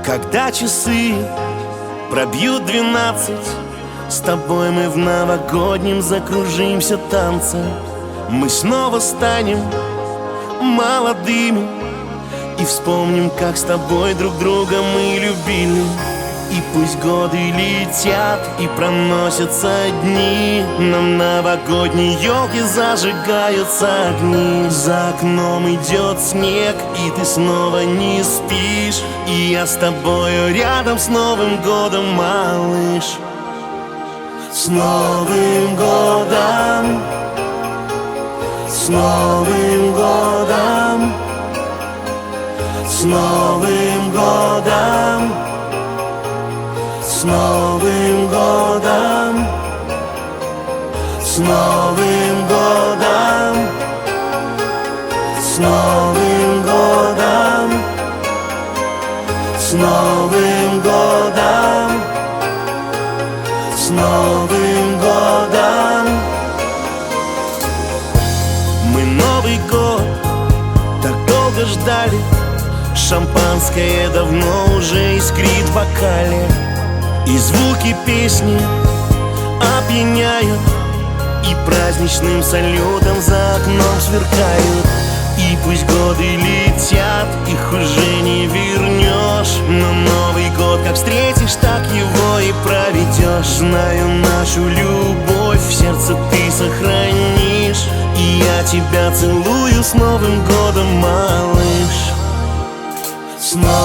Когда часы пробьют 12, с тобой мы в новогоднем закружимся танце. Мы снова станем молодыми и вспомним, как с тобой друг друга мы любили. И пусть годы летят и проносятся дни, на новогодней елке зажигаются огни. За окном идет снег, и ты снова не спишь, и я с тобою рядом с Новым годом, малыш. С Новым годом, с Новым годом, с Новым годом, с Новым годом, с Новым годом, с Новым годом, с Новым годом, с Новым годом. Мы Новый год так долго ждали, шампанское давно уже искрит в бокале, и звуки песни опьяняют, и праздничным салютом за окном сверкают. И пусть годы летят, их уже не вернешь, но Новый год как встретишь, так его и проведешь. Знаю, нашу любовь в сердце ты сохранишь, и я тебя целую с Новым годом, малыш. С